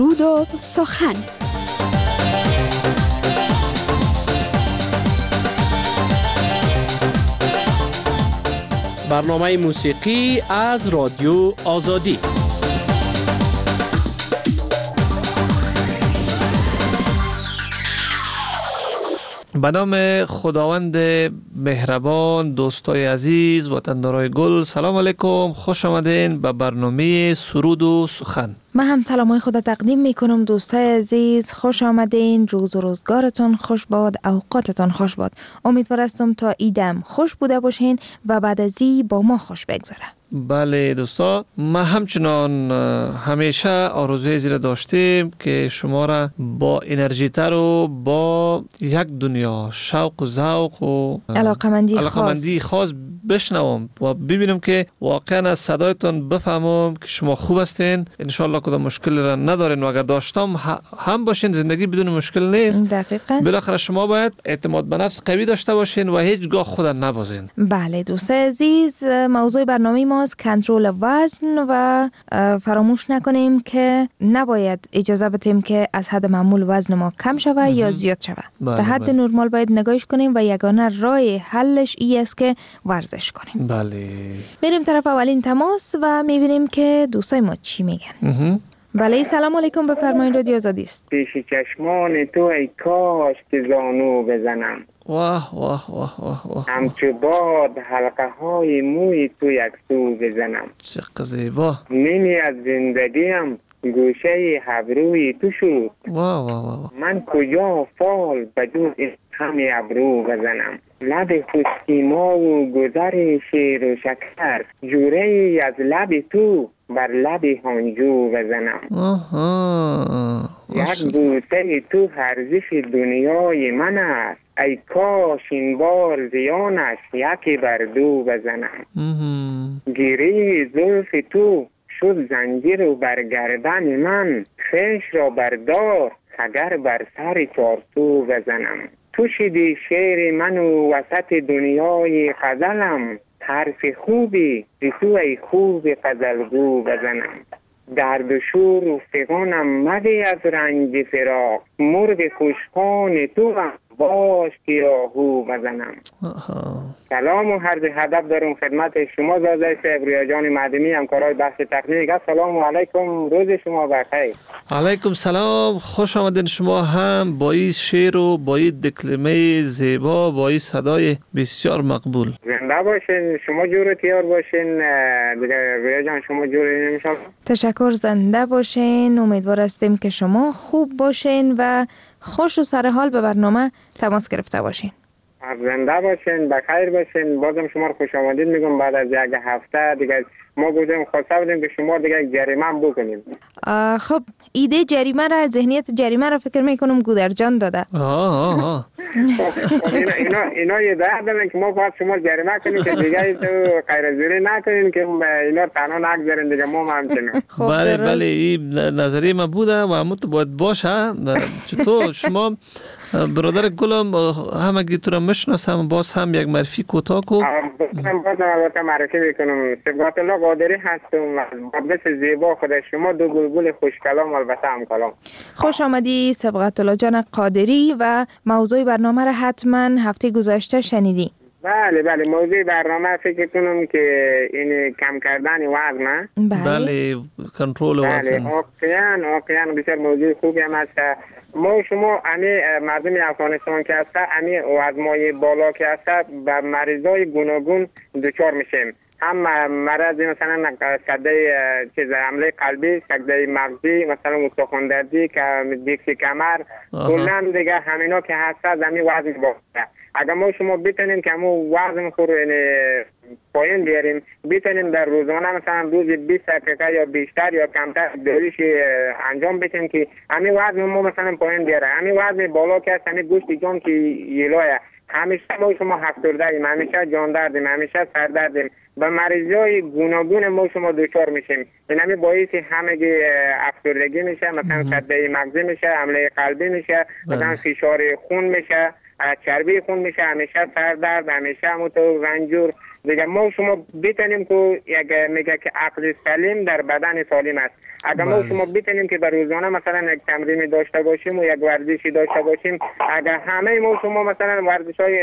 رود و سخن. برنامه موسیقی از رادیو آزادی. به نام خداوند مهربان، دوستای عزیز، وطندارای گل، سلام علیکم، خوش آمدین به برنامه سرود و سخن. من هم سلامای خود تقدیم میکنم دوستای عزیز، خوش آمدین، روز و روزگارتون خوش باد، اوقاتتون خوش باد. امیدوار هستم تا ایدم خوش بوده باشین و بعد از این با ما خوش بگذره. بله دوستا، ما همچنان همیشه آرزوی زیر داشتیم که شما را با انرژی تر و با یک دنیا شوق و ذوق و علاقمندی خاص بشنوم و ببینم که واقعا از صدایتون بفهمم که شما خوب هستین، انشالله کدام مشکل را ندارین و اگر داشتم هم باشین. زندگی بدون مشکل نیست. دقیقاً. بالاخره شما باید اعتماد به نفس قوی داشته باشین و هیچگاه خود نبازین. بله دوستای عزیز، موضوع برنامه ما کنترل وزن و فراموش نکنیم که نباید اجازه بدیم که از حد معمول وزن ما کم شوه یا زیاد شوه. به حد نرمال باید نگاهش کنیم و یگانه راه حلش این است که ورزش کنیم. بله. میریم طرف اولین تماس و میبینیم که دوستای ما چی میگن. بله، سلام علیکم، بفرمایید، رادیو آزادی است. پیش چشمان تو ای کاش که زانو بزنم، واه واه واه واه واه، همچو باد حلقه های موی تو یک سو بزنم. چقدر زیبا. نیمی از زندگیم گوشه ابروی تو شد، واه واه واه. من کجا فال بجز همه ابرو بزنم. لب خشکیما و گذر شیر و شکر، جوره ای از لب تو بر لب هنجو بزنم. یک بوسه تو ارزش دنیای من است، ای کاش این بار زیانش یکی بر دو بزنم. گیری زلف تو شد زنجیر و بر گردن من، خویش را بردار اگر بر سر چارتو بزنم. تو شدی شعر من و وسط دنیای غزلم، حرف خوبی بی تو ای خوب غزلگو بزنم. درد و شور و فغانم مده از رنج فراق، مرغ خوشخوان تو هم باش که راهو بزنم. سلام و عرض ادب دارم خدمت شما زاده صبریا جان مدنی، همکارای بخش تکنیک. السلام علیکم، روز شما بخیر. علیکم سلام، خوش آمدین شما هم با این شعر و با این دکلمه زیبا، با این صدای بسیار مقبول. زنده باشین، شما جور تیار باشین دیگه رویا جان، شما جور نمیشم. تشکر، زنده باشین. امیدوار هستیم که شما خوب باشین و خوش و سرحال به برنامه تماس گرفته باشین. زنده باشین، بخیر باشین. بازم شما رو خوش آمدید میگم. بعد از یک هفته دیگه ما بودیم خواسته بودیم که شما دیگه جریمه بکنیم. خب ایده جریمه را، ذهنیت جریمه را فکر میکنم گودرجان داده. اینا یه دادن که ما باید شما جریمه کنیم که دیگه تو غیرزوری نکنیم که اینا تنها نگذارین دیگه ما همچنین. بله بله، این نظریه ما بوده و همون تو باید باشه. چطور شما برادر گلم همگی تو را میشناسم، باز هم یک معرفی کوتاه کو. بازم معرفی میکنم. صبغت الله قادری هستم و بس زیبا خود شما دو بلبل خوش کلام، البته هم کلام. خوش آمدی صبغت الله جان قادری و موضوع برنامه را حتما هفته گذشته شنیدی. بله بله، موضوع برنامه فکر کنم که این کم کردن وزن. بله، کنترل وزن. بله، واقعا بسیار موضوع خوبی هم هست. ما شما مردم افغانستان که هسته وزنای بالا که هسته به مریضای گوناگون دچار میشیم. هم مرض مثلا سده حمله قلبی، سکته مغزی، مثلا استخوان دردی، دیکس کمر، کلا دیگه همینا که هسته زمین وزن باشه. اگر ما شما بتونیم که همون وزن خود پایین بیاریم، بتونیم در روزانه مثلا روز 20 دقیقه یا بیشتر یا کمتر دوریش انجام بدیم که همین وزن ما مثلا پایین بیاره. همین وزن بالا که هست، همین گوشت جان که یلایه، همیشه ما شما افسرده‌ایم، همیشه جان دردیم، همیشه سر دردیم، به مریضای گوناگون ما شما دچار میشیم. این باعث همگی افسردگی میشه، مثلا سکته مغزی میشه، حمله قلبی میشه، مثلا فشار خون میشه، چربی خون میشه، همیشه سر درد، همیشه همونطور رنجور دیگه. ما شما بتونیم که یک میگه که عقل سلیم در بدن سالم است. اگر ما شما بتونیم که به روزانه مثلا یک تمرین داشته باشیم و یک ورزشی داشته باشیم، اگر همه ما شما مثلا ورزش‌های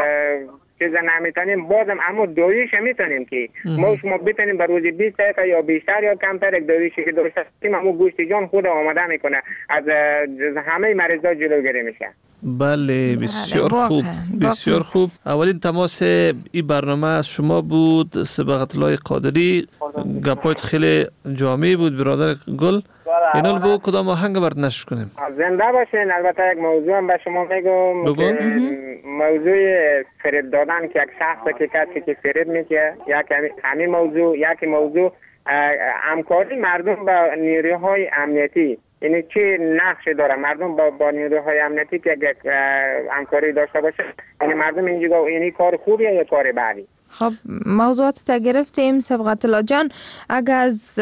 چیز نمیتونیم، بازم اما دویش میتونیم که ما شما بتونیم به روز 20 دقیقه یا بیشتر یا کمتر یک دویشی که داشته باشیم، اما گوشت جان خود آماده میکنه، از همه مریضا جلوگیری میشه. بله بسیار خوب، بسیار خوب. اولین تماس این برنامه از شما بود صبغت الله قادری. گپایت خیلی جامع بود برادر گل. اینال با کدام آهنگ برات نشر کنیم؟ زنده باشین. البته یک موضوع هم به شما میگم، موضوع فریب دادن که یک شخص که کسی که فریب میده، همین موضوع، یکی موضوع همکاری مردم با نیروهای امنیتی، یعنی چه نقش داره مردم با نیروهای امنیتی که همکاری داشته باشه، یعنی مردم اینجا یعنی کار خوبیه یا کار بدی. خب موضوعات تا گرفتیم. صبغت الله جان، اگر از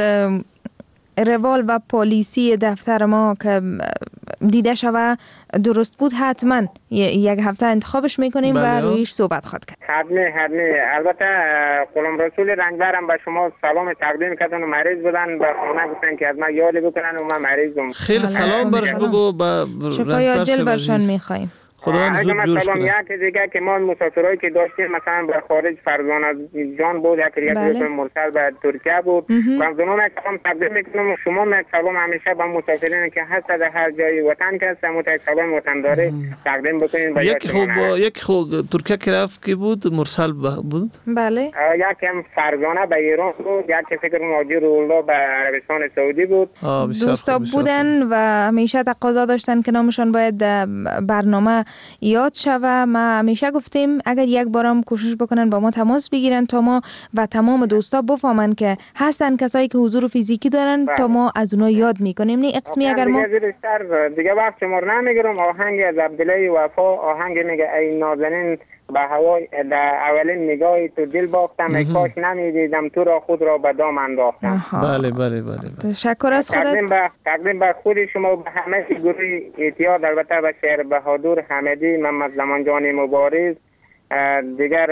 روال و پلیسی دفتر ما که دیده شوه درست بود، حتما یک هفته انتخابش میکنیم و رویش صحبت خواهد کرد. حتمی. البته غلام رسول رنگبرم به شما سلام تقدیم کردن و مریض بودن، به خونه گفتن که از من یاد بکنن و من مریضم. خیلی سلام برش بگو. شفای عاجل برشان میخوایم. خداوند زود جوش کنه. یک دیگه که ما مسافرایی که داشتیم مثلا به خارج فرزانه جان بود، یک مرسل به ترکیه بود، فرزانه یک سلام تقدیم میکنم. شما یک سلام همیشه به مسافرین که هست در هر جای وطن که هستن یک سلام وطنداری تقدیم بکنین. یک خوب ترکیه که رفت کی بود؟ مرسل بود؟ بله. یکم فرزانه به ایران بود، یک فکر مهاجر الله به عربستان سعودی بود. دوستا بودن و همیشه تقاضا داشتن که نامشان باید برنامه یاد شوه. ما همیشه گفتیم اگر یک بارم کوشش بکنن با ما تماس بگیرن تا ما و تمام دوستا بفهمن که هستن کسایی که حضور فیزیکی دارن تا ما از اونا یاد میکنیم. نه اقسمی اگر ما دیگه وقت شما نمیگیرم. آهنگ از عبدالله وفا، آهنگ میگه ای نازنین به هوای در اولین نگاهی تو دل باختم، ای کاش نمیدیدم تو را خود را به دام انداختم. بله. تشکر از خودت. تقدیم به خود شما و به همه گروه اعتیاد، البته به شهر بهادر حمدی، محمد زمان جان مبارز، دیگر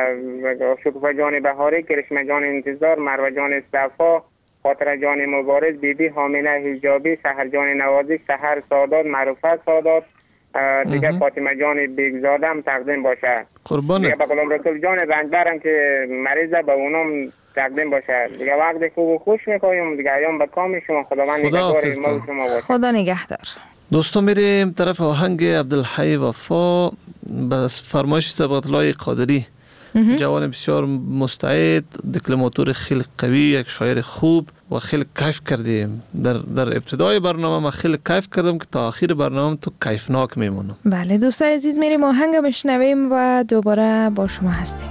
شکوفه جان بهاری، کرشمه جان انتظار، مروه جان صفا، خاطر جان مبارز، بیبی حامله حجابی، سحر جان نوازی، سحر سادات، معروفه سادات، دیگه فاطمه جان بیگزادم تقدیم باشه. قربانت. دیگه به غلام رسول جان رنجبرم که مریضه به اونم تقدیم باشه. دیگه وقت خوب و خوش میکنیم. دیگه ایام به کام شما. خداوند نگهدار شما باشه. خدا نگهدار. دوستان میریم طرف آهنگ عبدالحی وفا بس فرمایش صبغت الله قادری، جوان بسیار مستعد، دکلماتور خیلی قوی، یک شاعر خوب و خیلی کیف کردیم. در ابتدای برنامه ما خیلی کیف کردم که تا آخر برنامه تو کیفناک میمونم. بله دوستان عزیز، میریم آهنگ بشنویم و دوباره با شما هستیم.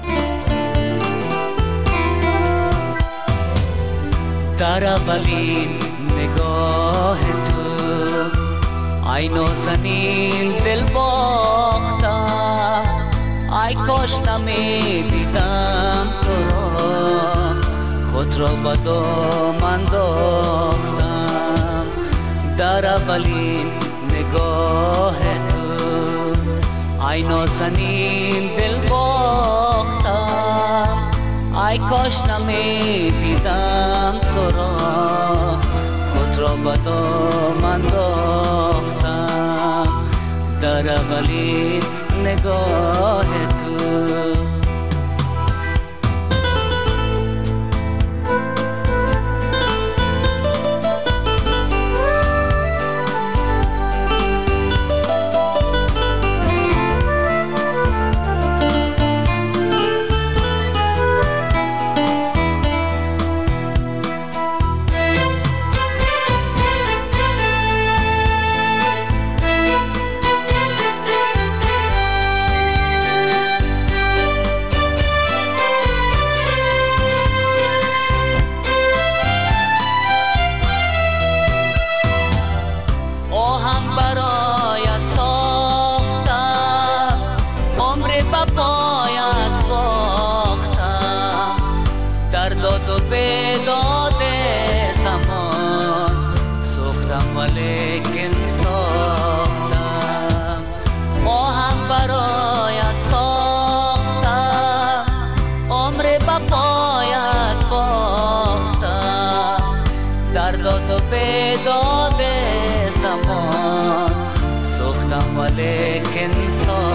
در اولین نگاه تو ای نازنین دل باختم، ای کاش نمیدیدم تو را خود را به دام انداختم. در اولین نگاه تو ای نازنین دل باختم، ای کاش نمیدیدم تو را خود را به دام انداختم. در اولین نگاه تو همان سوختم ولیکن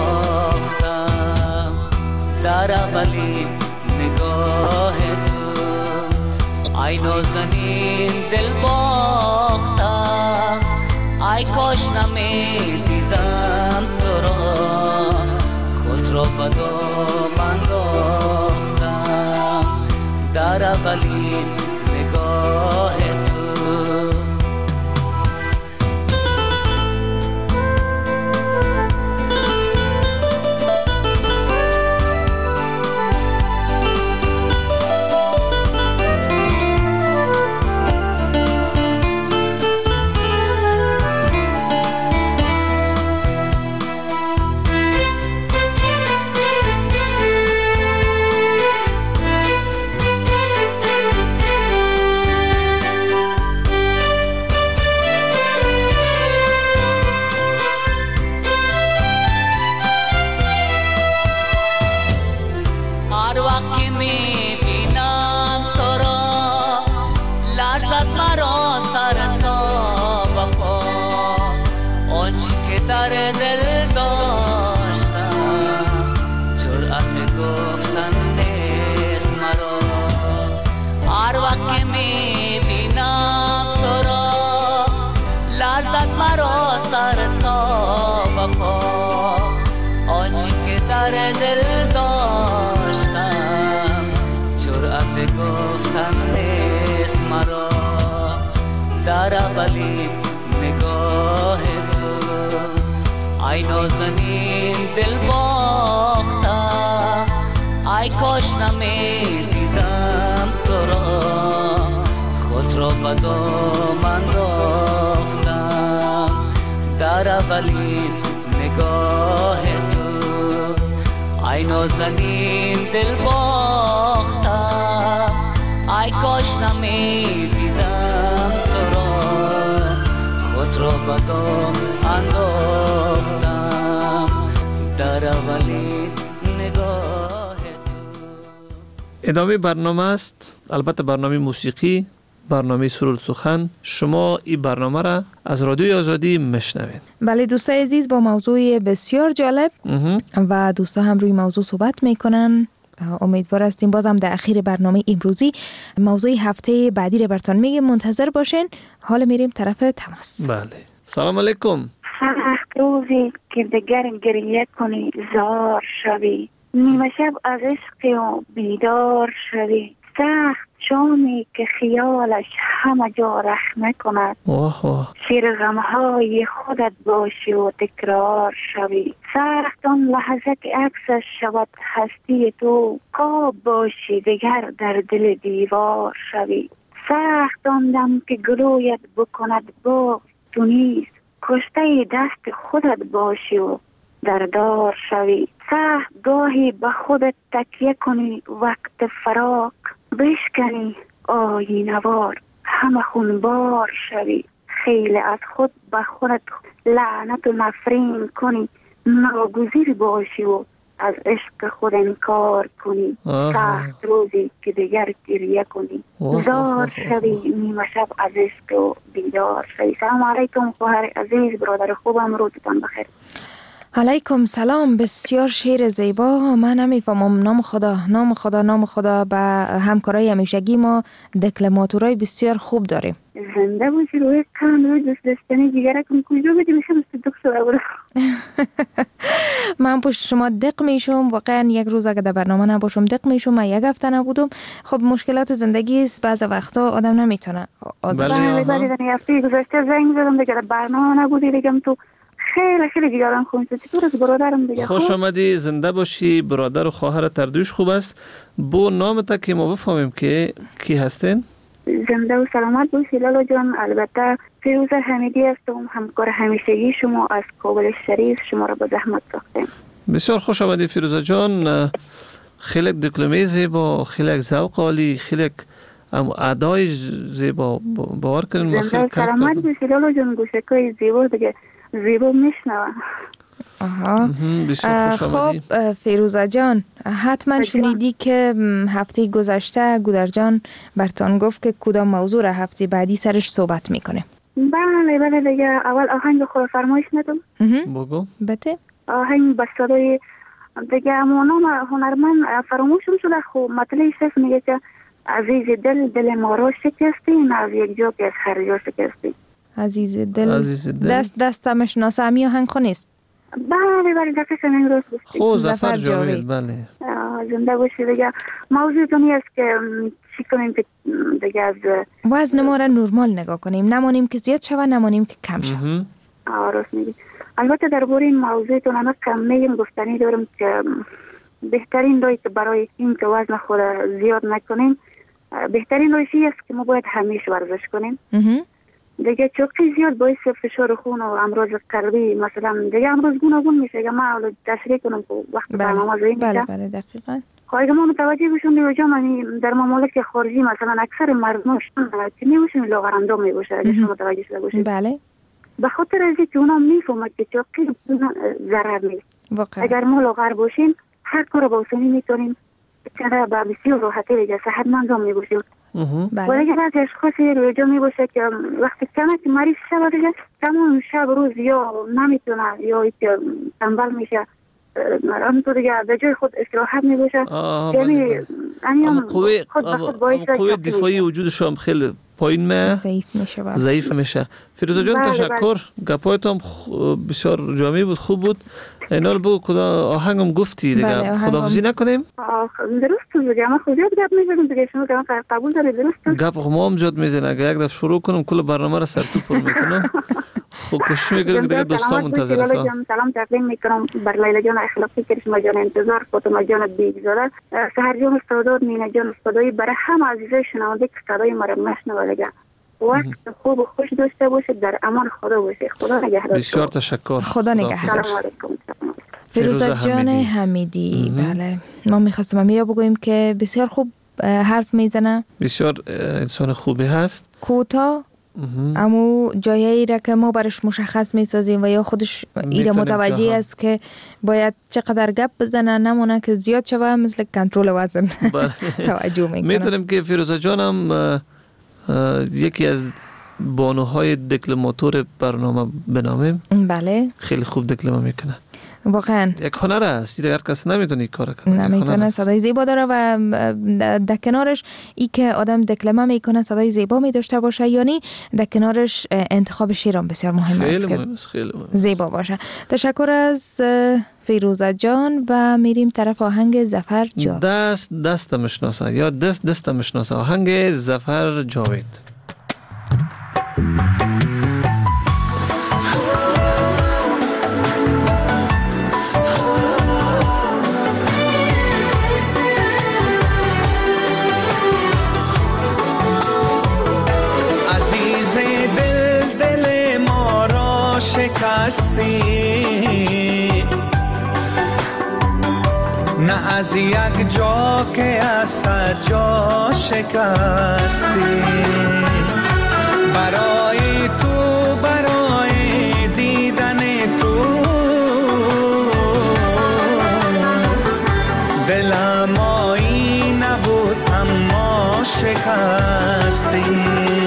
ساختم در اولین نگاه تو ای نازنین دل باختم ای کاش نمیدیدم تو را خود را به دام انداختم در اولین نگاه تو در دل داشتم جرأت گفتن نیست مرا هر وقت که میبینم تو را لرزد مرا سر تا به پا آنچه که در دل داشتم جرأت گفتن نیست مرا در اولین نگاه ای نازنین دل باختم ای کاش نمیدیدم تو را خود را به دام انداختم در اولین نگاه تو ای نازنین دل باختم ای کاش نمیدیدم تو را خود را به دام انداختم در اولین نگاه تو. ادامه برنامه است، البته برنامه موسیقی، برنامه سرود سخن. شما این برنامه را از رادیوی آزادی میشنوید. بله دوستای عزیز، با موضوع بسیار جالب و دوستا هم روی موضوع صحبت میکنن. امیدوار هستیم بازم در اخیر برنامه امروزی موضوع هفته بعدی رو براتون میگیم، منتظر باشین. حالا میریم طرف تماس. بله، سلام علیکم. سخت روزی که دگر گریه کنی زار شوی، نیمه شب از عشق و بیدار شوی، سخت شامی که خیالش همه جا رخنه کند، شیر غمهای خودت باشی و تکرار شوی، سخت آن لحظه که عکسش شود هستی تو، خواب باشی دگر در دل دیوار شوی، سخت آن دم که گلویت بکند باغ تو نیست، کشته دست خودت باشی و دردار شوی، سخت گاهی به خودت تکیه کنی وقت فراق، بشکنی آینوار همه خونبار شوی، خیلی از خود به خودت لعنت و نفرین کنی، ناگزیر باشی و از عشق خود انکار کنی، سخت روزی که دیگر گریه کنی زار شوی، نیمه شب از عشق و بیدار شوی. سلام علیکم خواهر عزیز، برادر خوبم، روزتان بخیر. علیکم سلام. بسیار شعر زیبا. من نمیفهمم نام خدا به همکارای همیشگی ما دکلماتورای بسیار خوب داریم. زنده باشی روی کن روی دست دستنی جیگرکم کجا بدی میشم صدق شده بودم. من پشت شما دق میشم، واقعا یک روز اگه در برنامه نباشم دق میشم. من یک هفته نبودم. خب مشکلات زندگی است، بعض وقتا آدم نمیتونه. بله در هفته گذشته زنگ زدم دیگه برنامه نبودی دیگه تو خیلی دیگران خونست. چطور از برادرم دیگه؟ خوش آمدی، زنده باشی. برادر و خواهر تردوش خوب است. بو نامت که ما بفهمیم که کی هستین؟ زنده و سلامت باشی لالا جان. البته فیروزه حمیدی هستم، همکار همیشگی شما از کابل شریف. شما را به زحمت ساختیم. بسیار خوش آمدی فیروزه جان. خیلی دیپلمه زیبا، خیلی ذوق عالی، خیلی ادای زیبا. باور کنین ما خیلی کف کردم. سلامت باشی لالا جان. گوشکای زیبا دیگه زیبا میشنوم. خب فیروزه جان، حتما شنیدی که هفته گذشته گودر جان برتان گفت که کدام موضوع را هفته بعدی سرش صحبت میکنه. بله دیگه اول آهنگ خود فرمایش ندم. بگو. بته آهنگ به صدای دیگه اما نام هنرمند فراموشم شده. خب مطلعی صرف میگه که عزیز دل ما را شکستی، نه از یک جا که از هر جا شکستی. عزیز دل دست مشناسه امی آهنگ خونیست. بله دقیقا این روز بسید. خب زفر جاوید. بله زنده باشی دیگه. موضوع کنی است که چی کنیم که دیگه از وزن ما را نرمال نگاه کنیم، نمانیم که زیاد شوه نمانیم که کم شوه. راست میگی. البته درباره این موضوع تو من کم میگم گفتنی دارم که بهترین راهی که برای این که وزن خود زیاد نکنیم، بهترین راهی است که ما باید همیشه ورزش کنیم. دیگه چوکی زیاد باعث فشار خون و امراض قلبی مثلا دیگه امراض گوناگون میشه. اگه ما اول تشریح کنم که وقت برنامه زایی میشه. بله دقیقا. خواهی ما متوجه بشون دیگه من در ممالک خارجی مثلا اکثر مردمشون که نمیشون لاغرندام میباشه. اگه شما متوجه شده باشید. بله. به خاطر از اینکه اونا میفهمند که چوکی ضرر نیست. اگر ما لاغر باشیم هر کار با آسانی میتونیم چرا با بسیار راحتی دیگه صحتمند میباشیم. ولی اگر از اشخاصی روی جا میباشه که وقتی کمه که مریض شب دیگه تمام شب روز یا نمیتونه یا تنبل میشه همینطور دیگه به جای خود استراحت میباشه. یعنی قوه دفاعی وجودش هم خیلی پایین ضعیف میشه. فیروزه جان تشکر. گپایت هم بسیار جامع بود، خوب بود. اینا رو بگو کدا آهنگم گفتی دیگه. خداحافظی نکنیم. درست دیگه. ما خودت گپ میزنیم دیگه. شما که قبول دارید درست؟ گپ ما هم جد میزنه. اگه یک دفعه شروع کنم کل برنامه رو سر تو پر میکنم. خب کش میگم دیگه دوستان منتظر هستن. سلام تقدیم میکنم بر لیلا جان اخلاقی، کرشما جان انتظار، فاطمه جان بیگزاده، سحر جان استادات، مینا جان استادایی، برای همه عزیزای شنونده که صدای ما رو میشنوه دیگه. وقت خوب و خوش داشته باشید، در امان خدا باشید. خدا نگهدار. بسیار تشکر. خدا نگهدار. سلام علیکم. فیروزه جان حمیدی. بله ما میخواستم امیر بگوییم که بسیار خوب حرف میزنه، بسیار انسان خوبی هست، کوتاه اما جایی را که ما برش مشخص میسازیم و یا خودش ایره متوجه است که باید چقدر گپ بزنه نمونه که زیاد شوه، مثل کنترل وزن توجه میکنه. میتونیم که فیروزه جانم یکی از بانوهای دکلماتور برنامه بنامیم. بله خیلی خوب دکلمه میکنه. واقعا یک هنر است. هر کس نمیتونه کار کنه. نمیتونه. صدای زیبا داره و در کنارش ای که آدم دکلمه میکنه صدای زیبا می داشته باشه، یعنی در کنارش انتخاب شعرم بسیار مهم است که زیبا باشه. تشکر از فیروزه جان و میریم طرف آهنگ زفر جاوید. دست مشناسه یا دست مشناسه، آهنگ زفر جاوید. شکستی نه از یک جا که از صد جا شکستی، برای تو برای دیدن تو دلم آیی نبود اما شکستی.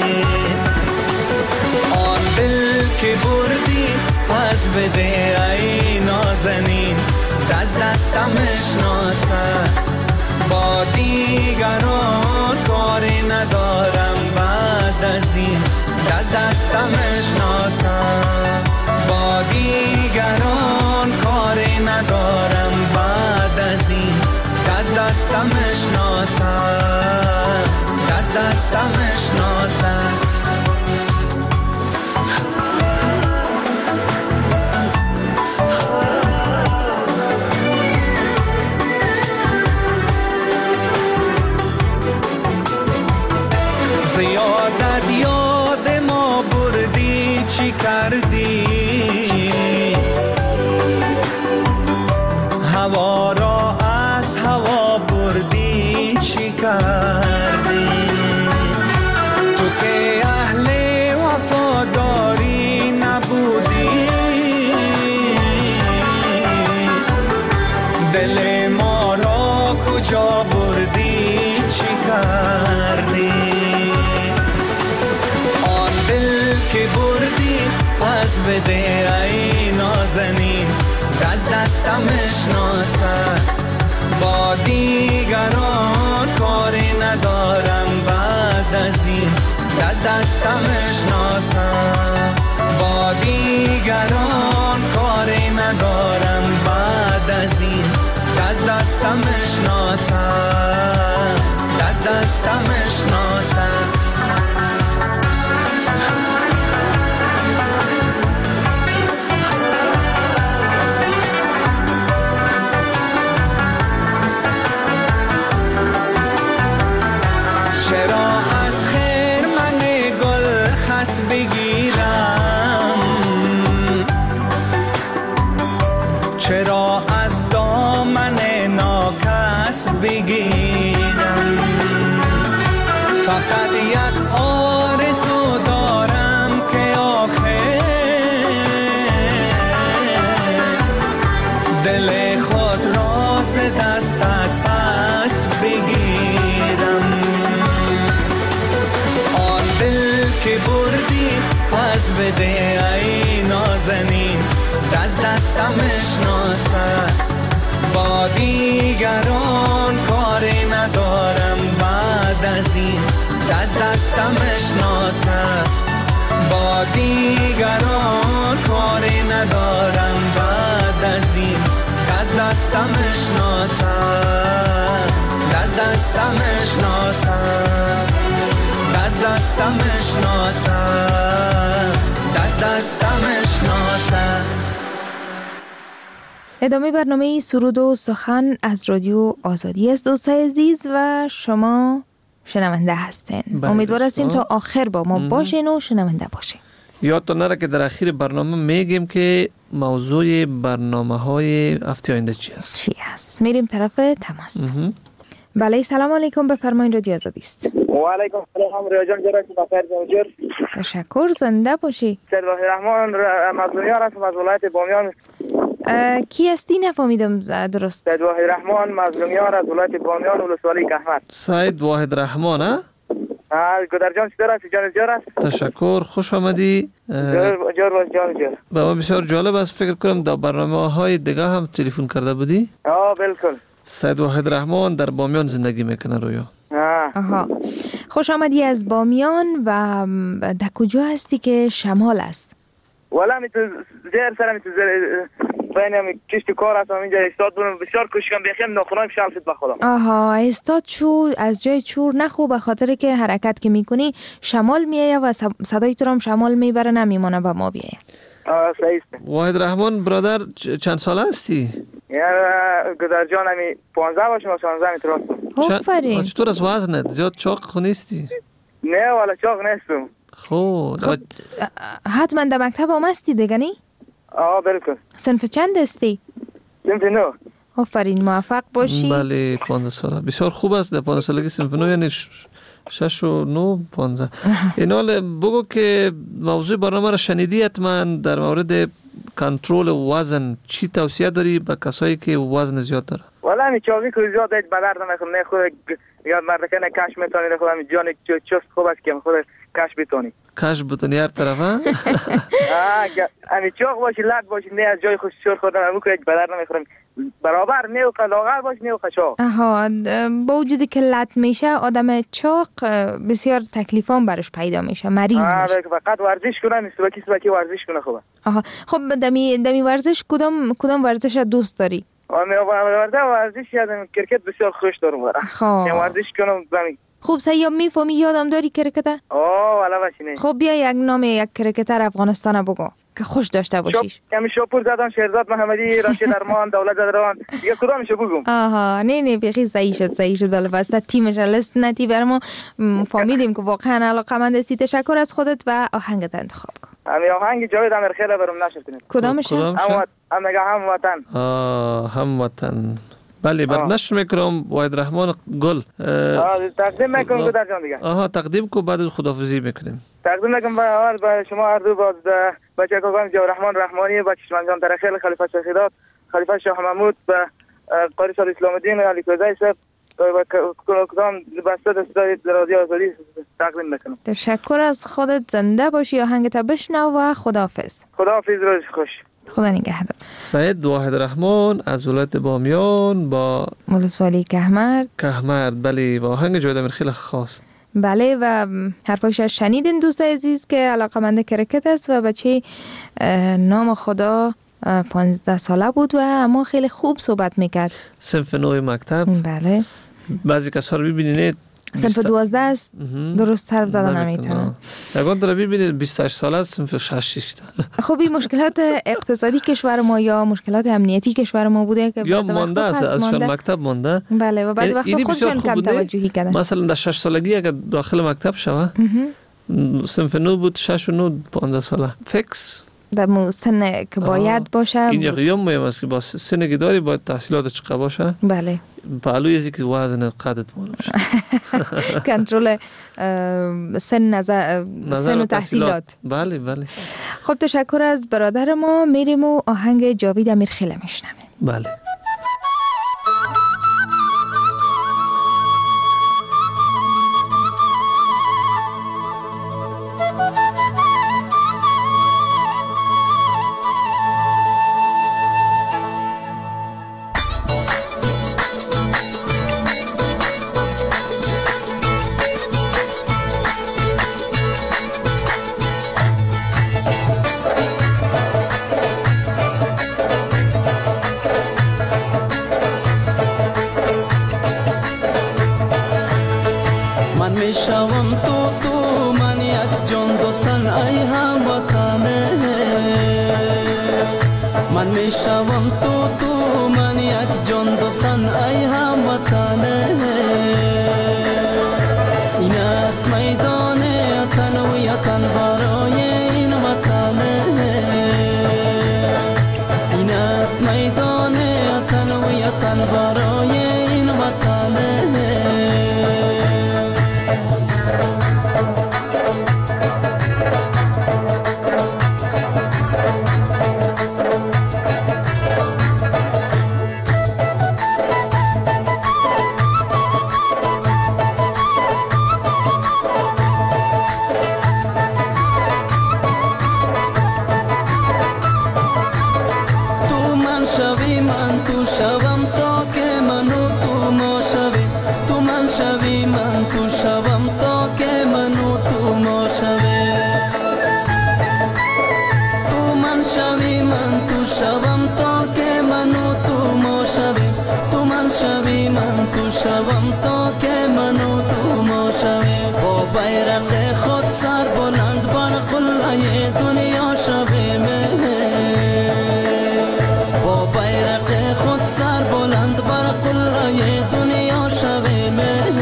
آن دل که بردی پس بده ای نازنین، دستم شناسه با دیگران کاری ندارم بعد از این، دستم شناسه با دیگران کاری ندارم بعد از این، دستم شناسه دستم شناسه. زیادت یاد ما بردی چی کردی، هوا را از هوا بردی چی کردی، تو که اهل وفاداری نبودی، دل ما را کجا بردی چی کردی. که بده ای نازنین دستم شناسد با دیگران کاری ندارم بعد از این دستم شناسد با دیگران کاری ندارم بعد از این دستم شناسد دستم شناسد چرا از خرمن گل خس بگیرم چرا از دامن ناکس بگیرم فقط یک آرزو دارم که آخر دل خود را ز دستت پس بگیرم آن دل که بردی پس بده ای نازنین دستم شناسد با دیگران کاری ندارم بعد از این دستم شناسد با دیگران کاری ندارم بعد از این دستم شناسد دستم شناسد دستم شناسد دستم شناسد. ادامه برنامه سرود و سخن از رادیو آزادی است دوستای عزیز و شما شنونده هستین. امیدوار هستیم تا آخر با ما باشین و شنونده باشین. یادتون نره که در اخیر برنامه میگیم که موضوع برنامه‌های هفته آینده چی است. میریم طرف تماس. بله سلام علیکم بفرمایید رادیو آزادی است. و علیکم السلام ریا جان جراحی بخیر زنجیر. تشکر زنده باشی. سید رحمان مظلومیان هستم از ولایت بامیان. کی هستی نفهمیدم درست. سید رحمان مظلومیان از ولایت بامیان ولسوالی کهمر. سید واحد رحمان ها؟ گدر جان چطور هستی جان جور است؟ تشکر خوش آمدی. جور باش جان جور. به ما بسیار جالب است فکر کنم در برنامه‌های دیگه هم تلفن کرده بودی؟ بالکل. سید واحد رحمان در بامیان زندگی میکنه رویا. آها. خوش آمدی از بامیان و در کجا هستی که شمال است؟ والا می تو زیر سر می تو بینم کشتی کار هستم اینجا استاد بودم بسیار کوششم بخیم ناخونایم شل شد بخودم. آها استاد چور از جای چور نخو به خاطر که حرکت که میکنی شمال میایه و صدای تو هم شمال میبره نمیمونه به ما بیایه. صحیح است. واحد رحمان برادر چند ساله هستی؟ گدر جان همی 15 باشم و 16 میتراستم. آفرین. چطور از وزنت؟ زیاد چاق نیستی؟ نه والا چاق نیستم. خب حتما در مکتب هم هستی دیگه نی؟ بالکل. صنف چند هستی؟ صنف 9. آفرین موفق باشی. بله 15 ساله بسیار خوب است. در 15 سالگی صنف 9 یعنی 6 و 9 15. اینال بگو که موضوع برنامه را شنیدی حتما در مورد کنترل وزن چی توصیه داری به کسایی که وزن زیاد داره؟ والا می چاوی که زیاد دید بدر نمیخوام نه خود یاد مردکنه کش میتونی خودم جان چست خوب است که خود کش بتونی کش بتونی هر طرف ها امی چاق باشی لط باشی نه از جای خوش شور خودم امو که بدر نمیخوام برابر نه و لاغر باش نه و خشاق. آها با وجودی که لط میشه آدم چاق بسیار تکلیفان براش پیدا میشه مریض میشه. فقط ورزش کنم سبکی ورزش کنه خوبه. آها خب دمی ورزش کدام ورزش دوست داری؟ ورزش یادم کرکت بسیار خوش دارم برا. خب ورزش کنم زمین. خوب سیام میفهمی یادم داری کرکت؟ والا باشینه. خب بیا یک نام یک کرکتر افغانستان بگو که خوش داشته باشیش. کمی شاپور زدم شهرزاد محمدی راشد ارمان دولت زدران دیگه کدامشو بگم؟ آها نه بخی صحیح شد حالا واسه تیمش لیست نتی برام فهمیدیم که واقعا علاقه‌مند هستی. تشکر از خودت و آهنگت انتخاب کن. امی آهنگ جاوید امیرخیل برام نشر کنید. کدامشه؟ هموطن. هموطن. بله بعد نشر میکنم واحد رحمان گل. تقدیم میکنم در جان دیگه. تقدیم کو بعد خداحافظی میکنیم. تقدیم میکنم به شما هر دو باز بچه کاکام جو رحمان رحمانی با چشمان جان درخیل خلیفه شهیدات خلیفه شاه محمود و قاری صاحب اسلام الدین علی کوزی صاحب کدام بسته دست رادیو آزادی تقدیم میکنم. تشکر از خودت. زنده باشی. آهنگت بشنو و خداحافظ. خداحافظ، روز خوش. خدا نگهدار. سید واحد رحمان از ولایت بامیان با ولسوالی کهمرد. بله، و آهنگ جاوید امیرخیل خواست. بله، و حرفایش شنیدین دوست عزیز که علاقمند کرکت است و بچه نام خدا 15 ساله بود و اما خیلی خوب صحبت میکرد. صنف 9 مکتب. بله. بعضی کسا رو ببینید صنف 12 است، درست حرف زدن نمیتونه. یکان رو ببینید 28 ساله است، صنف 6 تا. خب این مشکلات اقتصادی کشور ما یا مشکلات امنیتی کشور ما بوده که یا مانده است، ازشان مکتب مانده. بله، و بعضی وقتا خودشان کم توجهی کردن. مثلا در 6 سالگی اگر داخل مکتب شوه، صنف 9 بود، 6 و 9 15 ساله فکس در سن که باید باشه. این یقیام مهم است که با سن که داری باید تحصیلات چقدر باشه. بله. پهلوی ازی که وزن قدت مانو باشه. کنترل سن و تحصیلات. بله. خب تشکر از برادر ما. میریم و آهنگ جاوید امیرخیل میشنویم. بله. میشوم تو من یک جان دو تن ای هموطنه. من میشوم تو من یک جان دو تن ای هموطنه. این است میدان تن و یتن برای این وطنه. این است میدان تن و یتن برای این وطنه. شوم تا که منو تو ما شویم. با بیرق خود سر بلند بر قله دنیا شویم. با بیرق خود سر بلند بر قله دنیا شویم.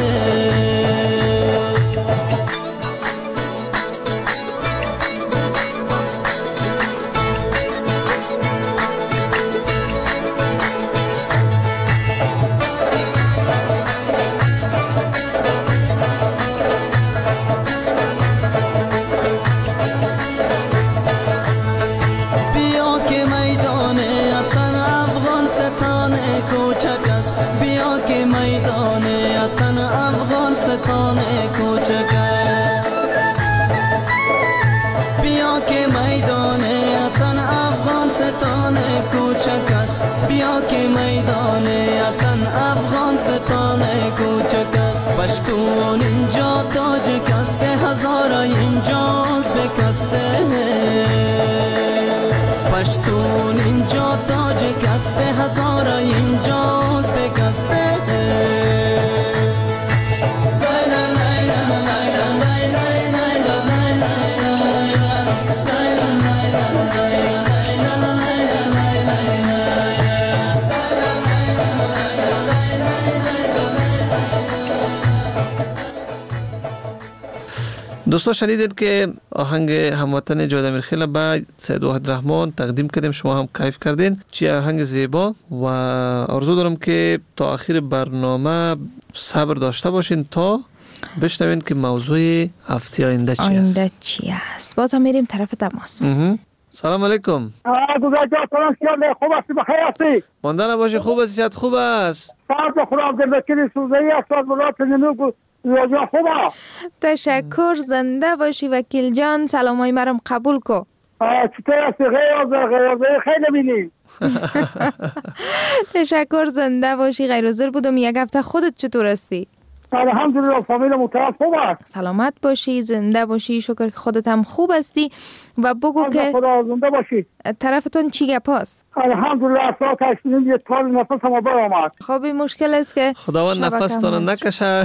پشتون اینجا تاجک است، هزارا اینجاست بکسته. پشتون اینجا تاجک است، هزارا اینجاست بکسته. دوستان شنیدید که آهنگ هموطن جاوید امیرخیل با سید واحد رحمان تقدیم کردیم. شما هم کیف کردین. چی آهنگ زیبا و آرزو دارم که تا آخر برنامه صبر داشته باشین تا بشنوین که موضوع هفته آینده چی است. باز هم میریم طرف تماس. سلام علیکم. گذار جان سلام شما، خوب هستی؟ بخیر هستی؟ مانده نباشی، خوب هستی؟ صحت خوب است؟ فرد خدا عبدالوکیل سوزایی استاد ولایت نینو جان خوبه. تشکر، زنده باشی وکیل جان. سلامای مرم قبول کو. چطور هستی؟ غیر خیلی بینی. تشکر، زنده باشی. غیر حاضر بودم. یک هفته خودت چطور هستی؟ الحمدلله فامیل محترم خوب است. سلامت باشی، زنده باشی. شکر که خودت هم خوب هستی. و بگو که خدا زنده باشی. طرفتون چی گپ است؟ الحمدلله ساعت 8 یه تال نفسم برآمد. خب این مشکل است که خداوند نفستان نکشه.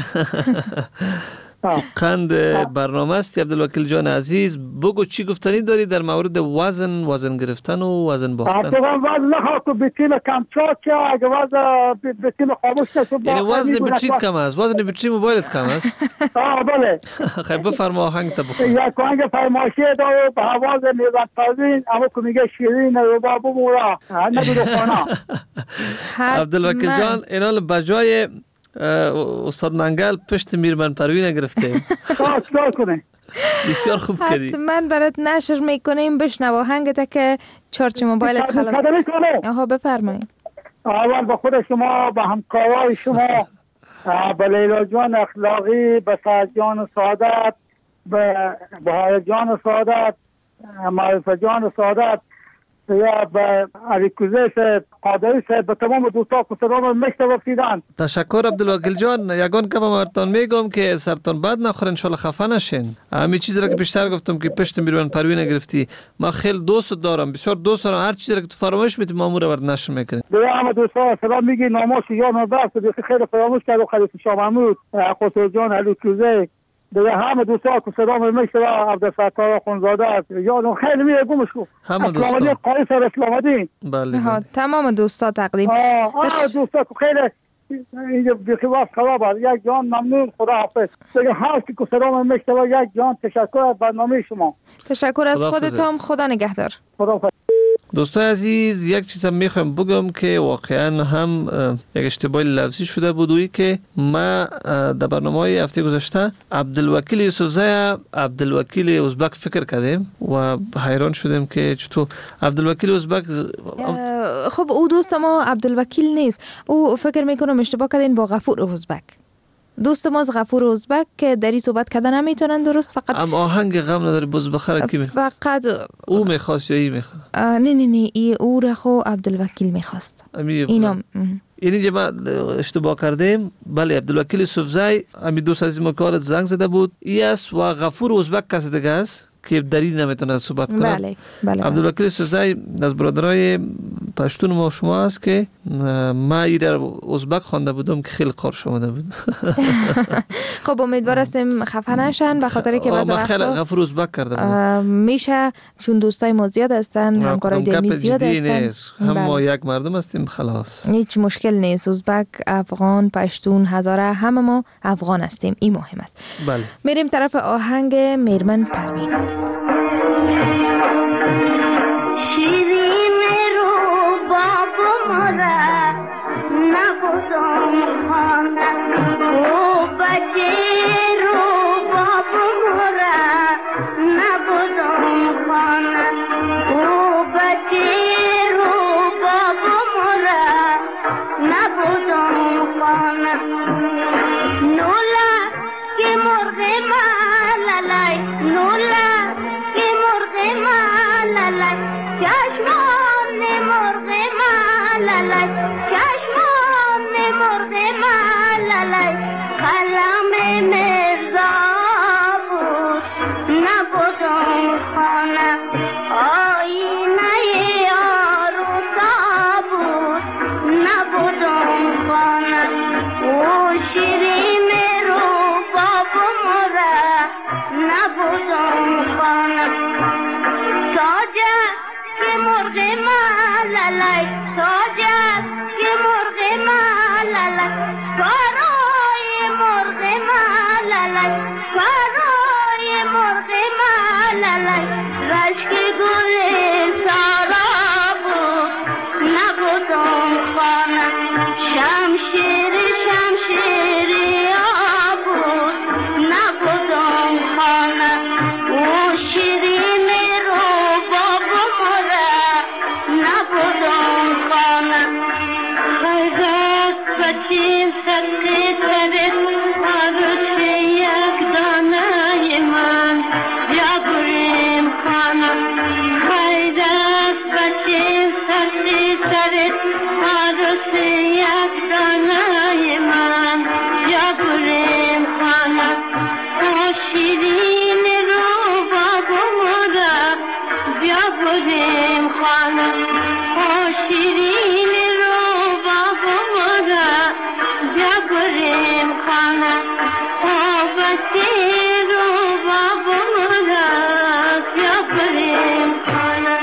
قند برنامه است. عبدالوکیل جان عزیز، بگو چی گفتنی داری در مورد وزن گرفتن و وزن باختن؟ وزن نخواه که بطیم کمچات که اگه وزن بطیم خاموش نشد. یعنی وزن بطریت کم است؟ وزن بطری موبایلت کم است؟ بله. خیلی بفرما آهنگ تا بخون. یک آهنگ فرمایشی داره به حواز نیزن پروین اما که میگه شیرین رو بابو مورا نبیدو خانه. عبدالوکیل جان اینال بجای استاد منگل پشت میرمن پروین گرفته. چکار کنه؟ بسیار خوب کردی. حتما برات نشر میکنیم. بشنو آهنگت که چارچ موبایلت خلاص. آها بفرمایید. اول به خود شما، به همکارای شما، به لیلا جان اخلاقی، به سعد جان سعادت، به بهار جان سعادت، معرفت جان سعادت، یا به علیکوزه قادری صاحب، به تمام دوستا که سلام میشنویدن. تشکر عبدالوکیل جان. یگان که براتون میگم که سرتون بد نخورین، ان شاء الله خفه نشین. همین چیزی را که بیشتر گفتم که پشت میرون پروین گرفتی، ما خیلی دوست دارم، بسیار دوست دارم. هر چیزی را که تو فراموش میتونی مامور ورد نشر میکنی. به همه دوستا سلام میگی. ناموس یاد نداشت، خیلی فراموش کرد. خلیفه شاه محمود، خسرو جان علیکوزه، دیگه همه دوستا که سلام میشنوه، عبدالستار خونزاده است. یادم خیلی میگمش کو. همه دوستا. قایص اسلام‌آبادی. بله. تمام دوستا تقدیم. دوستا که خیلی اینجا بخواست خراب. یک جان ممنون، خدا حافظ. دیگه هر کی که سلام میشنوه، یک جان تشکر از برنامه شما. تشکر از خودتون. خدا نگهدار. خدا حافظ. دوستای عزیز، یک چیزم میخوام بگم که واقعا هم یک اشتباه لفظی شده بود، وی که ما در برنامه هفته گذشته عبدالوکیل یوسفزی عبدالوکیل ازبک فکر کردیم و حیران شدیم که چطور عبدالوکیل ازبک. خب او دوست ما عبدالوکیل نیست. او فکر میکنم اشتباه کردین با غفور ازبک. دوست ما از غفور ازبک که دری صحبت کردن نمیتونن درست. فقط ام آهنگ غم نداری بز بخره کی فقط او میخواست یا ای میخواست؟ نه ای او را خو عبدالوکیل میخواست. اینا یعنی ما اشتباه کردیم. بله عبدالوکیل یوسفزی امی دوست از ما کارت زنگ زده بود. ای است و غفور ازبک کسی دیگه است که دری نمیتونه صحبت کنه. بله. عبدالوکیل یوسفزی از برادرای پشتون ما شما است که ما ایره ازبک خوانده بودم که خیلی قارش آمده بود. خب امیدوار هستیم خفه نشن به خاطر که بعضی وقتا خیلی غفور ازبک کردم میشه چون دوستای ما زیاد هستن، همکارای دیمی زیاد هستن. هم ما یک مردم هستیم خلاص. هیچ مشکل نیست. ازبک، افغان، پشتون، هزاره، همه ما افغان هستیم. این مهم است. بله. میریم طرف آهنگ میرمن پروین. شیرین رو باب مرا نبودم خانه او بچه رو باب مرا نبودم خانه او بچه رو باب مرا نبودم خانه نولا که مرغ مالالای نولا که مرغ مالالای چشمان مرغ مالالای چشمان مرغ مالالای قلم مرزا بود نبودم خانه آینه آروسا بود نبودم خانه او شیرین رو بابا مرا نبودم خانه ساجه که مرغ مالالای ساجه که مرغ مالالای برای مرغ مالالای برای مرغ مالالای رشک گل سارا بود نبودم خانه شمشیر بود نبودم خانه او شیرین رو بابا بچین سقی سرت عروس یک دانه من بیا بریم خانه خیرت بچین سقی سرت عروس یک دانه من بیا بریم خانه شیرین رو بابا مرا بیا بریم خانه شیرین رو بابا مرا بیا بریم خانه بچه رو بابا مرا بیا بریم خانه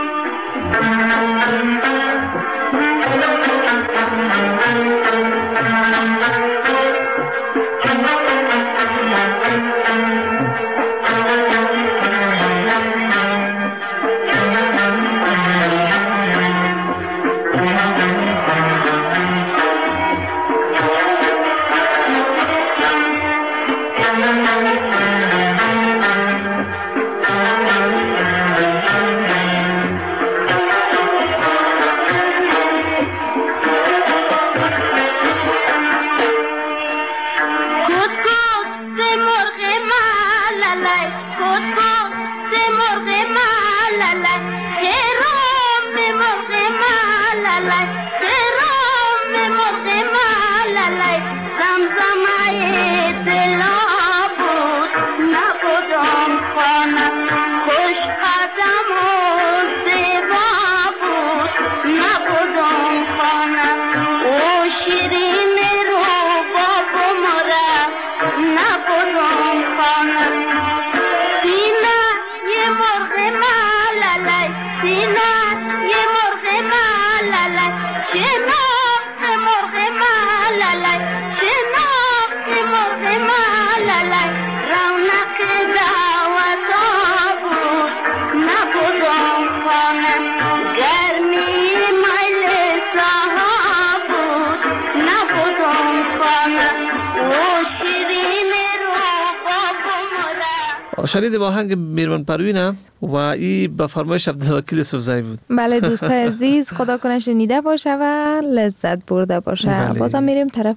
شنید با آهنگ میرمن پروینه و این به فرمایش عبدالوکیل یوسفزئی بود. بله دوستای عزیز، خدا کنه شنیده باشه و لذت برده باشه. بله. بازم میریم طرف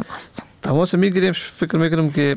تماس میگیریم. فکر میکنم که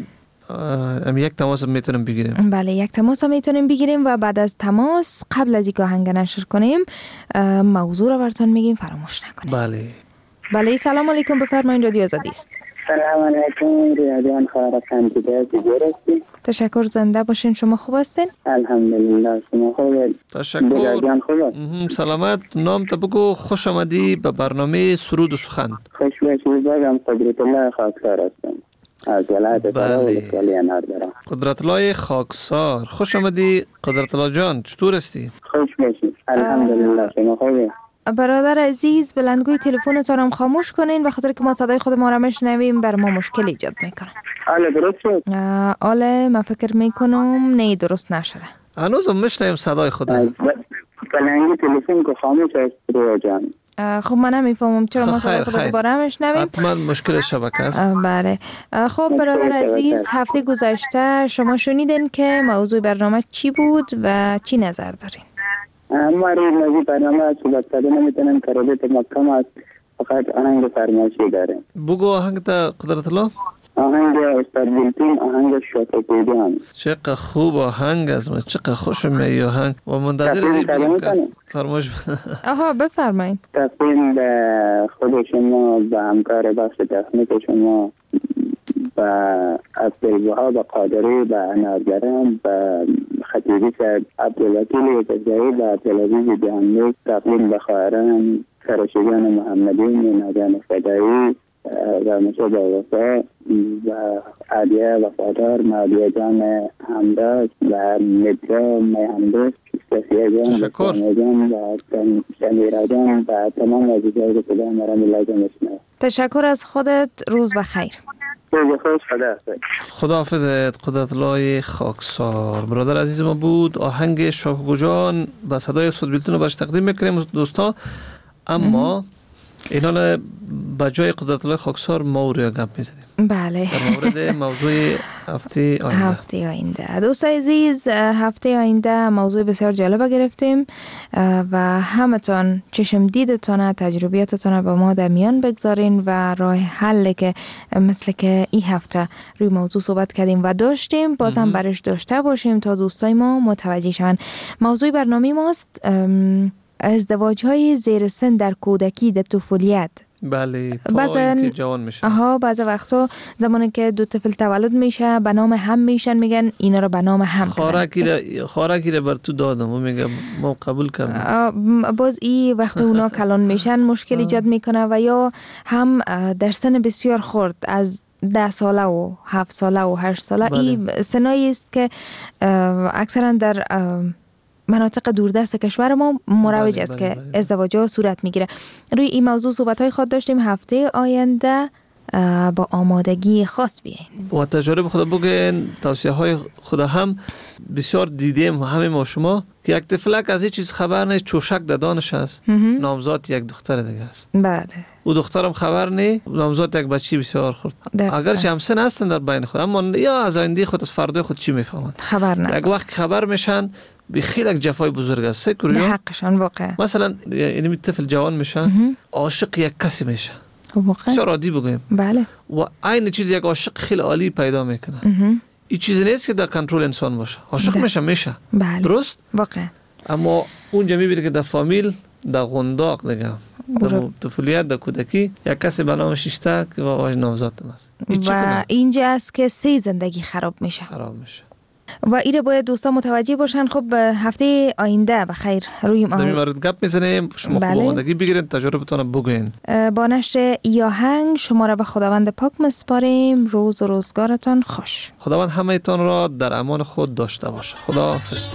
یک تماس میتونیم بگیریم. بله یک تماس میتونیم بگیریم و بعد از تماس قبل از اینکه آهنگ نشر کنیم موضوع رو براتون میگیم، فراموش نکنیم. بله سلام علیکم، بفرمایید، رادیو آزادی است. سلام علیکم، ریاضیان خواهرکم دیگه هستی؟ تشکر، زنده باشین. شما خوب هستین؟ الحمدلله، شما خوبید؟ تشکر. سلامت. نام تا بگو. خوش آمدی به برنامه سرود و سخن. خوش باشید. بازم قدرت الله خاکسار هستم از ولایت فرا ولسوالی اناربرا. قدرت الله خاکسار، خوش آمدی قدرت الله جان، چطور هستی؟ خوش باشید. الحمدلله، شما خوبید؟ برادر عزیز بلندگوی تلفنتون هم خاموش کنین، به خاطر که ما صدای خود ما را میشنویم بر ما مشکل ایجاد میکنه. آله درست شد؟ آله من فکر میکنم نه درست نشده. هنوزم میشنویم صدای خود. بلندگوی تلفن که خاموش است ریا جان. خب من نمیفهمم چرا ما صدای خود دوباره میشنویم. حتما مشکل شبکه است. بله. خب برادر عزیز، هفته گذشته شما شنیدین که موضوع برنامه چی بود و چی نظر دارین؟ اما موضوع برنامه صحبت کردن نمیتونم که رابط محکم است، فقط آهنگ فرمایشی داره. بگو آهنگ تا قدرت الله. آهنگ استاد بلتین، آهنگ شاتکیدان. چقدر خوب آهنگ است، من چقدر خوشم میاد آهنگ و منتظر زی بگیم که فرمایش. آها بفرمایید. تقدیم به خود شما، به همکار بخش تکنیک شما، به عبدالوهاب قادری، به انارگرم، به خطیبی صاحب عبدالوکیل یوسفزئی، به عبدالعزیز جهانی، تقدیم به خواهران سرشیدان محمدی، میناجان فدایی و مصعب وفا و عالیه وفادار، معالیه جان همداز و مدرا میهندوست، صفیه جان و سامیه جان و شمیره جان و تمام عزیزایی که صدای مرا لازم میشنوند. تشکر از خودت، روز بخیر. خدا حافظت قدرت الله خاکسار. برادر عزیز ما بود. آهنگ شاکوجان با صدای استاد بلتون رو برش تقدیم میکنیم دوستا. اما اینا با جای قدرت الله خاکسار ما روی گپ میزنیم. بله. در مورد موضوع هفته آینده. دوستای عزیز، هفته آینده موضوع بسیار جالب گرفتیم و همتون چشم دیدتون، تجربیاتتون با ما در میان بگذارین و راه حل که مثل که این هفته روی موضوع صحبت کردیم و داشتیم بازم برش داشته باشیم تا دوستای ما متوجه شون. موضوع برنامه ماست ازدواج های زیر سن در کودکی، در طفولیت. بله، تا اینکه جوان میشه. بعضی وقتا زمانی که دو طفل تولد میشه به نام هم میشن، میگن اینا رو به نام هم خوراکی رو بر تو دادم و میگم ما قبول کردم. باز این وقت اونا کلان میشن مشکل ایجاد میکنه و یا هم در سن بسیار خرد از 10 ساله و 7 ساله و 8 ساله. این سنایی است که اکثرا در مناطق دوردست کشور ما مروج است که ازدواج‌ها صورت میگیره. روی این موضوع صحبت‌های خود داشتیم. هفته آینده با آمادگی خاص بیاین. با تجارب خدا بگین، توصیه‌های خدا هم بسیار دیدیم همه ما شما که یک طفلک از این چیز خبر نیست، چوشک دادانش است، نامزاد یک دختر دیگه است. بله. او دخترم خبر نی، نامزاد یک بچی بسیار خورد. اگرچه همسن هستن در بین خود، اما یا از آینده خود از فردای خود چی میفهمند خبر ندارن. یک وقت خبر میشن به خیلی یک جفای بزرگ است. به حقشان واقعا. مثلا یعنی طفل جوان میشه، عاشق یک کسی میشه، بسیار عادی بگویم. بله. و این چیز یک عاشق خیلی عالی پیدا میکنه. این چیزی نیست که در کنترل انسان باشه. عاشق میشه. بله. درست؟ واقعا. اما اونجا میبینی که در فامیل، در غنداق دیگه، در طفولیت، در کودکی یک کسی به نام شیشته که واقعا نامزاد است. و اینجا است که زندگی خراب میشه. و ایره باید دوستان متوجه باشن. خب هفته آینده بخیر روی ما در این مورد گپ میزنیم. شما خوب آمادگی بگیرید، تجربتون بگوین. با نشر یاهنگ شما را به خداوند پاک مسپاریم. روز و روزگارتان خوش. خداوند همه تان را در امان خود داشته باشه. خدا حافظ.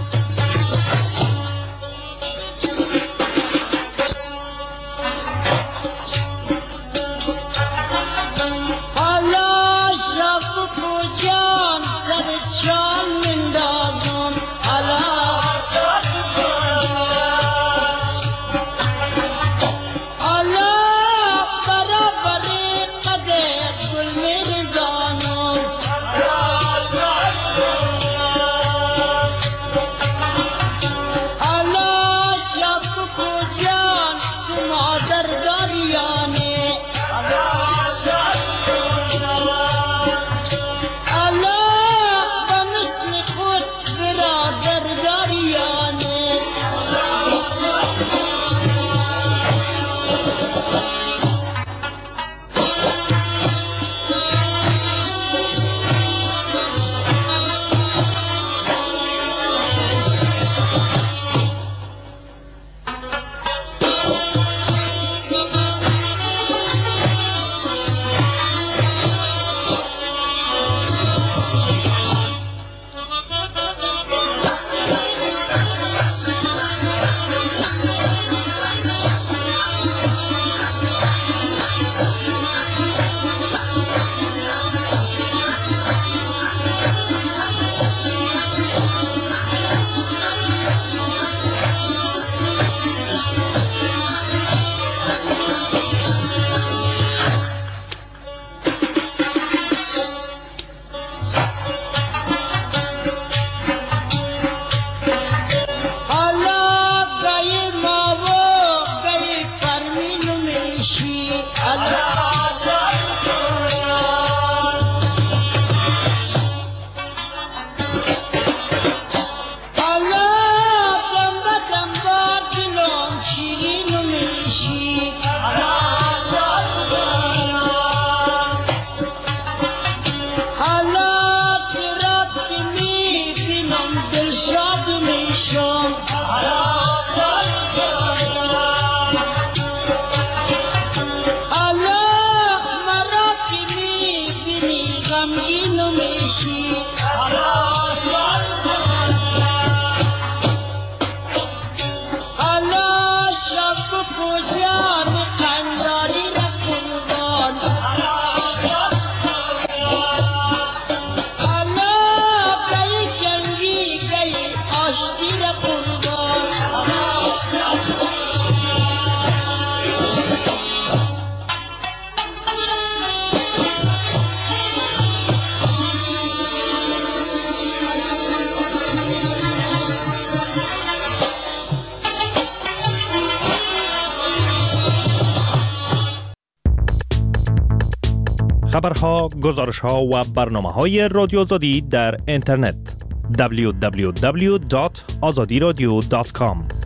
خبرها، گزارشها و برنامه‌های رادیو آزادی در اینترنت www.azadiradio.com